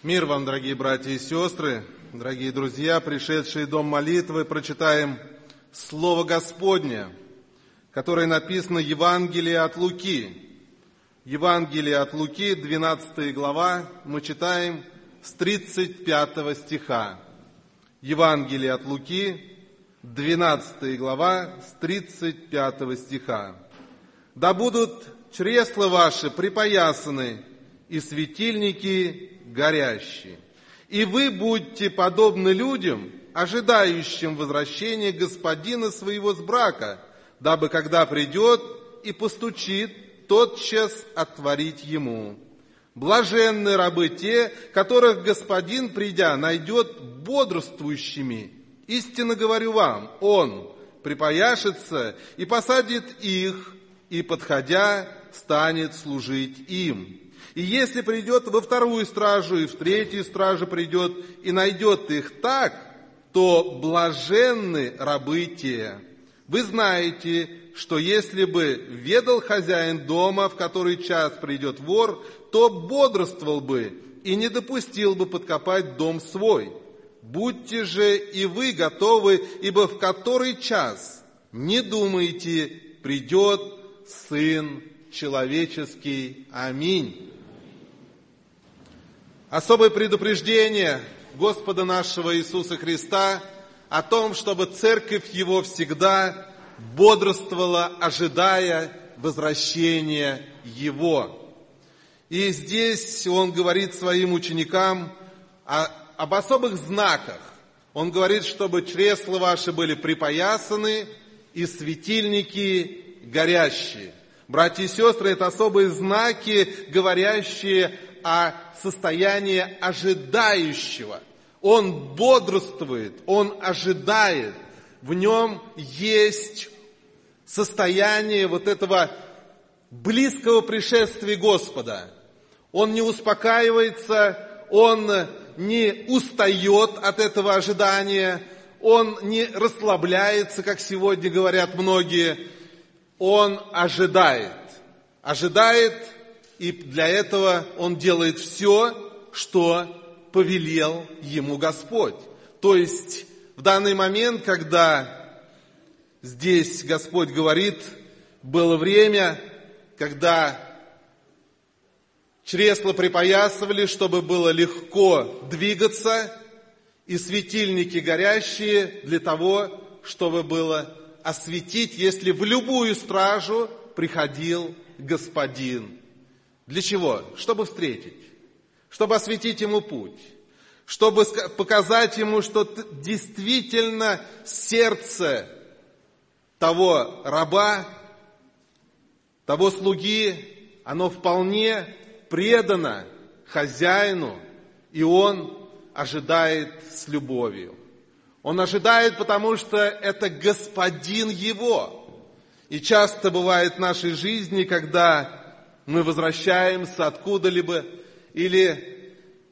Мир вам, дорогие братья и сестры, дорогие друзья, пришедшие в дом молитвы, прочитаем Слово Господне, которое написано в Евангелии от Луки. Евангелие от Луки, 12 глава, мы читаем с 35 стиха. Евангелие от Луки, 12 глава, с 35 стиха. «Да будут чресла ваши припоясаны, и светильники горящие. И вы будьте подобны людям, ожидающим возвращения господина своего с брака, дабы, когда придет и постучит, тотчас отворить ему. Блаженны рабы те, которых господин, придя, найдет бодрствующими. Истинно говорю вам, он припояшется и посадит их, и, подходя, станет служить им. И если придет во вторую стражу, и в третью стражу придет, и найдет их так, то блаженны рабы те. Вы знаете, что если бы ведал хозяин дома, в который час придет вор, то бодрствовал бы и не допустил бы подкопать дом свой. Будьте же и вы готовы, ибо в который час, не думайте, придет Сын Человеческий. Аминь». Особое предупреждение Господа нашего Иисуса Христа о том, чтобы церковь Его всегда бодрствовала, ожидая возвращения Его. И здесь Он говорит своим ученикам об особых знаках. Он говорит, чтобы чресла ваши были припоясаны и светильники горящие. Братья и сестры, это особые знаки, говорящие о состоянии ожидающего. Он бодрствует, он ожидает. В нем есть состояние вот этого близкого пришествия Господа. Он не успокаивается, он не устает от этого ожидания, он не расслабляется, как сегодня говорят многие. Он ожидает, и для этого он делает все, что повелел ему Господь. То есть в данный момент, когда здесь Господь говорит, было время, когда чресла припоясывали, чтобы было легко двигаться, и светильники горящие для того, чтобы было осветить, если в любую стражу приходил господин. Для чего? Чтобы встретить, чтобы осветить ему путь, чтобы показать ему, что действительно сердце того раба, того слуги, оно вполне предано хозяину, и он ожидает с любовью. Он ожидает, потому что это господин его. И часто бывает в нашей жизни, когда мы возвращаемся откуда-либо или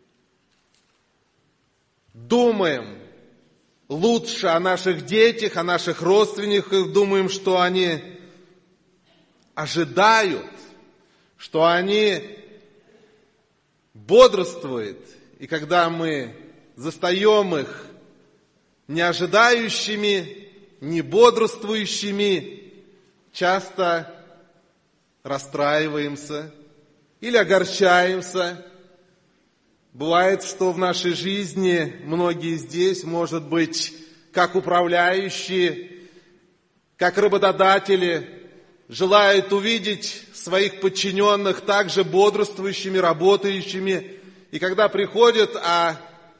думаем лучше о наших детях, о наших родственниках, думаем, что они ожидают, что они бодрствуют. И когда мы застаем их не ожидающими, не бодрствующими, часто расстраиваемся или огорчаемся. Бывает, что в нашей жизни многие здесь, может быть, как управляющие, как работодатели, желают увидеть своих подчиненных также бодрствующими, работающими. И когда приходят, а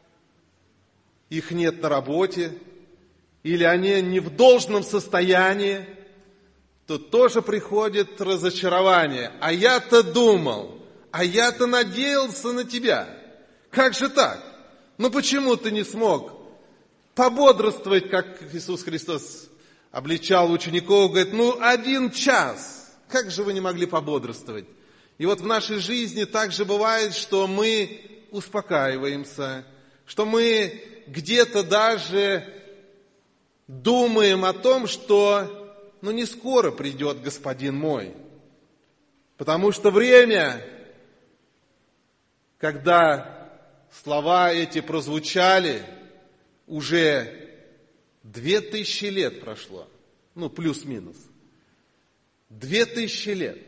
их нет на работе, или они не в должном состоянии, то тоже приходит разочарование. А я-то думал, а я-то надеялся на тебя. Как же так? Ну почему ты не смог пободрствовать, как Иисус Христос обличал учеников, говорит, 1 час. Как же вы не могли пободрствовать? И вот в нашей жизни также бывает, что мы успокаиваемся, что мы где-то даже думаем о том, что не скоро придет господин мой. Потому что время, когда слова эти прозвучали, уже 2000 лет прошло, плюс-минус. 2000 лет.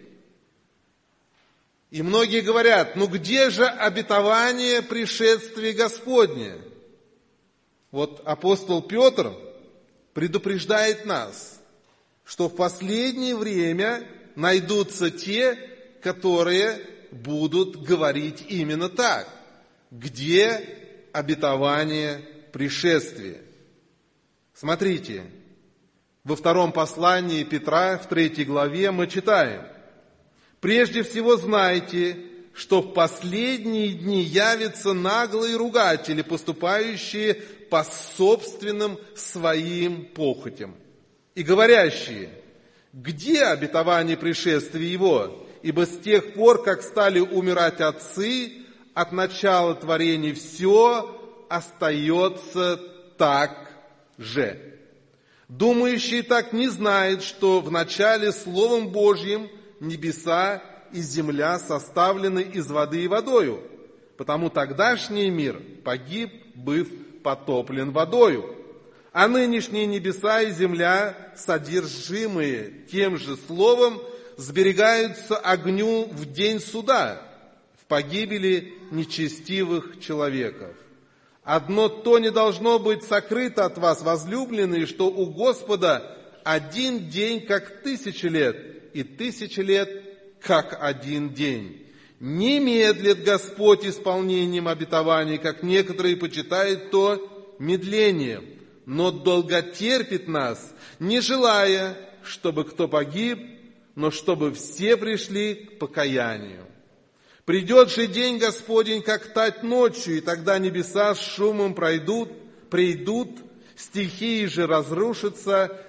И многие говорят, где же обетование пришествия Господня? Вот апостол Петр предупреждает нас, что в последнее время найдутся те, которые будут говорить именно так. Где обетование пришествия? Смотрите, во втором послании Петра, в 3 главе, мы читаем: «Прежде всего знайте, что в последние дни явятся наглые ругатели, поступающие по собственным своим похотям, и говорящие: где обетование пришествия его? Ибо с тех пор, как стали умирать отцы, от начала творения все остается так же. Думающий так не знает, что в начале Словом Божьим небеса и земля составлены из воды и водою, потому тогдашний мир погиб, быв потоплен водою. А нынешние небеса и земля, содержимые тем же словом, сберегаются огню в день суда, в погибели нечестивых человеков. Одно то не должно быть сокрыто от вас, возлюбленные, что у Господа один день, как 1000 лет, и 1000 лет, как один день. Не медлит Господь исполнением обетований, как некоторые почитают то медлением, но долготерпит нас, не желая, чтобы кто погиб, но чтобы все пришли к покаянию. Придет же день Господень, как тать ночью, и тогда небеса с шумом придут, стихии же разрушатся,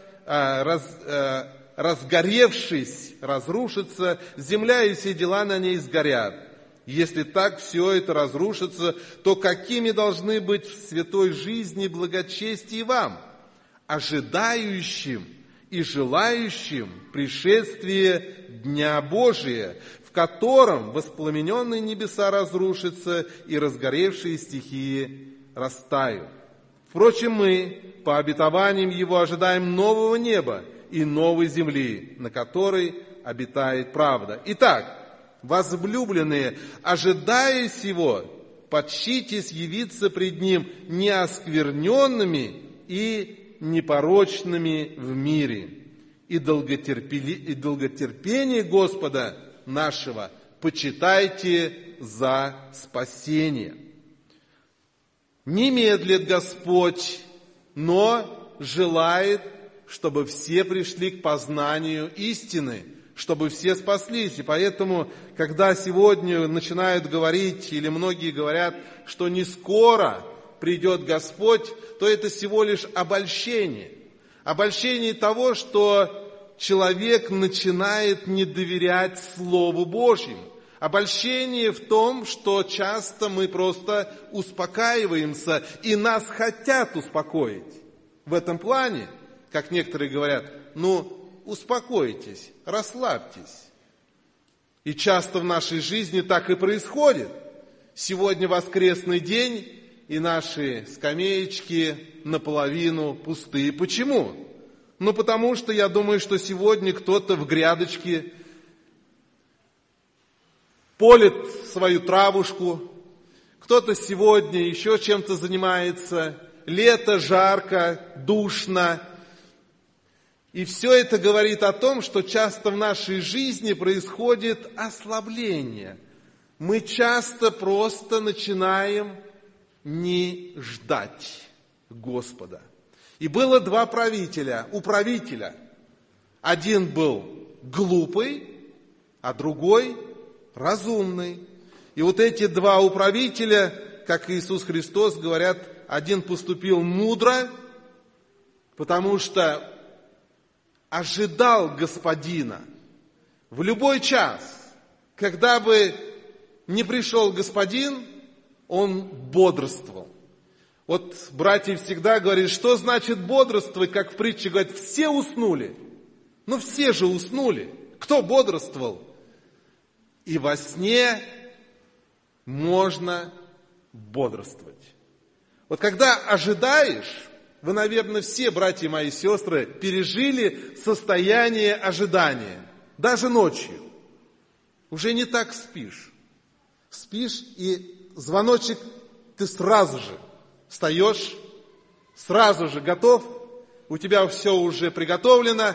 разгоревшись, разрушится, земля и все дела на ней сгорят. Если так все это разрушится, то какими должны быть в святой жизни благочестие вам, ожидающим и желающим пришествия Дня Божия, в котором воспламененные небеса разрушатся и разгоревшие стихии растают. Впрочем, мы, по обетованиям Его, ожидаем нового неба и новой земли, на которой обитает правда. Итак, возлюбленные, ожидая сего, почтитесь явиться пред Ним неоскверненными и непорочными в мире. И долготерпение Господа нашего почитайте за спасение. Не медлит Господь, но желает, чтобы все пришли к познанию истины, чтобы все спаслись. И поэтому, когда сегодня начинают говорить, или многие говорят, что не скоро придет Господь, то это всего лишь обольщение. Обольщение того, что человек начинает не доверять Слову Божьему. Обольщение в том, что часто мы просто успокаиваемся, и нас хотят успокоить. В этом плане, как некоторые говорят, успокойтесь, расслабьтесь. И часто в нашей жизни так и происходит. Сегодня воскресный день, и наши скамеечки наполовину пустые. Почему? Потому что я думаю, что сегодня кто-то в грядочке полит свою травушку, кто-то сегодня еще чем-то занимается, лето, жарко, душно. И все это говорит о том, что часто в нашей жизни происходит ослабление. Мы часто просто начинаем не ждать Господа. И было два управителя. Один был глупый, а другой разумный. И вот эти два управителя, как Иисус Христос говорят, один поступил мудро, потому что ожидал Господина в любой час. Когда бы не пришел Господин, он бодрствовал. Вот братья всегда говорят, что значит бодрствовать, как в притче говорят, все уснули. Все же уснули. Кто бодрствовал? И во сне можно бодрствовать. Вот когда ожидаешь, вы, наверное, все, братья мои и сестры, пережили состояние ожидания, даже ночью. Уже не так спишь. Спишь, и звоночек, ты сразу же встаешь, сразу же готов, у тебя все уже приготовлено.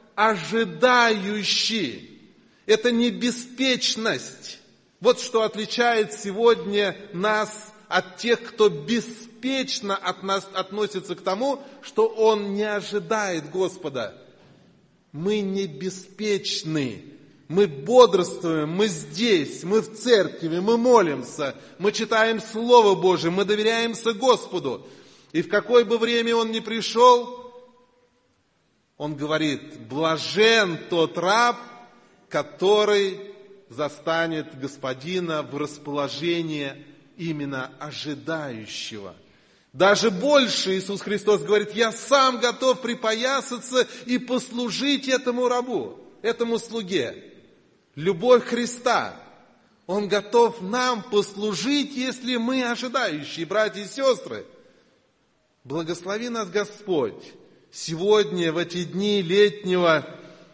Ожидающий. Это не беспечность. Вот что отличает сегодня нас от тех, кто беспечно относится к тому, что он не ожидает Господа. Мы не беспечны. Мы бодрствуем, мы здесь, мы в церкви, мы молимся, мы читаем Слово Божие, мы доверяемся Господу. И в какое бы время Он ни пришел, Он говорит: блажен тот раб, который застанет Господина в расположении именно ожидающего. Даже больше Иисус Христос говорит: я сам готов припоясаться и послужить этому рабу, этому слуге. Любовь Христа. Он готов нам послужить, если мы ожидающие, братья и сестры. Благослови нас Господь сегодня, в эти дни летнего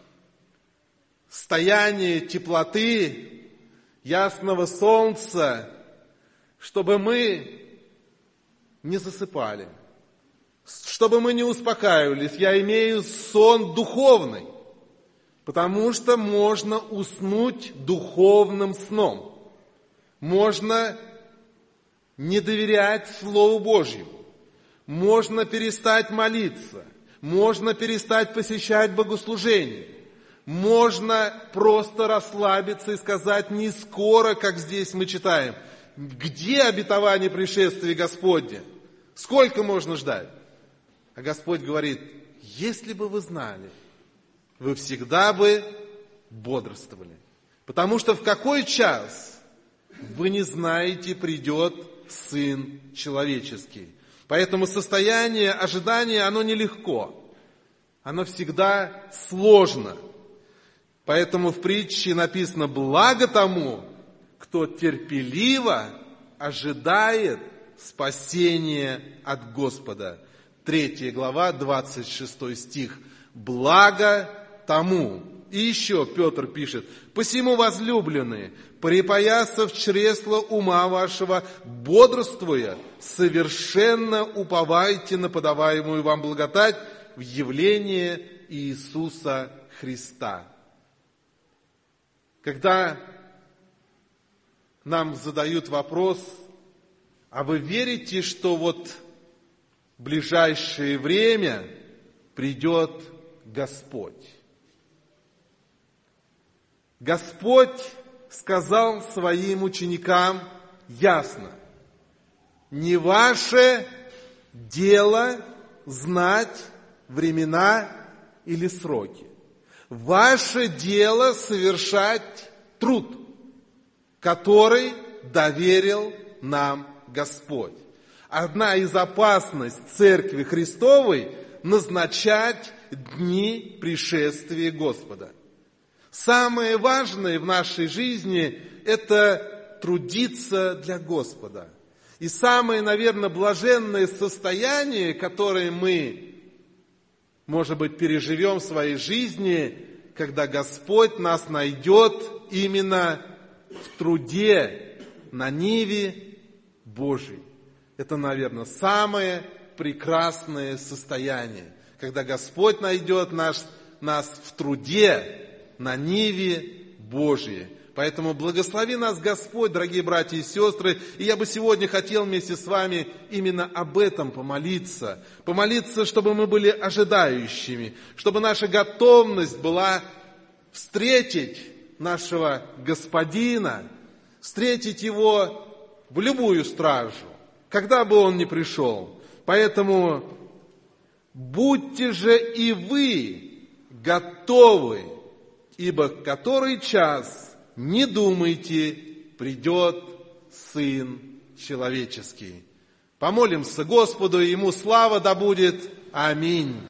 стояния, теплоты, ясного солнца, чтобы мы не засыпали, чтобы мы не успокаивались. Я имею сон духовный, потому что можно уснуть духовным сном. Можно не доверять Слову Божьему. Можно перестать молиться. Можно перестать посещать богослужение. Можно просто расслабиться и сказать: не скоро, как здесь мы читаем. Где обетование пришествия Господня? Сколько можно ждать? А Господь говорит: если бы вы знали, вы всегда бы бодрствовали. Потому что в какой час, вы не знаете, придет Сын Человеческий. Поэтому состояние ожидания, оно нелегко. Оно всегда сложно. Поэтому в притче написано: благо тому, кто терпеливо ожидает спасения от Господа. 3 глава, 26 стих. Благо тому. И еще Петр пишет: посему, возлюбленные, припоясав чресла ума вашего, бодрствуя, совершенно уповайте на подаваемую вам благодать в явление Иисуса Христа. Когда нам задают вопрос: а вы верите, что вот в ближайшее время придет Господь? Господь сказал своим ученикам ясно: не ваше дело знать времена или сроки. Ваше дело совершать труд, который доверил нам Господь. Одна из опасностей Церкви Христовой – назначать дни пришествия Господа. Самое важное в нашей жизни – это трудиться для Господа. И самое, наверное, блаженное состояние, которое мы, может быть, переживем в своей жизни, когда Господь нас найдет именно в труде на ниве Божьей. Это, наверное, самое прекрасное состояние, когда Господь найдет нас в труде на ниве Божьей. Поэтому благослови нас Господь, дорогие братья и сестры. И я бы сегодня хотел вместе с вами именно об этом помолиться. Помолиться, чтобы мы были ожидающими, чтобы наша готовность была встретить нашего Господина, встретить Его в любую стражу, когда бы Он ни пришел. Поэтому будьте же и вы готовы, ибо который час, не думайте, придет Сын Человеческий. Помолимся Господу, и Ему слава да будет. Аминь.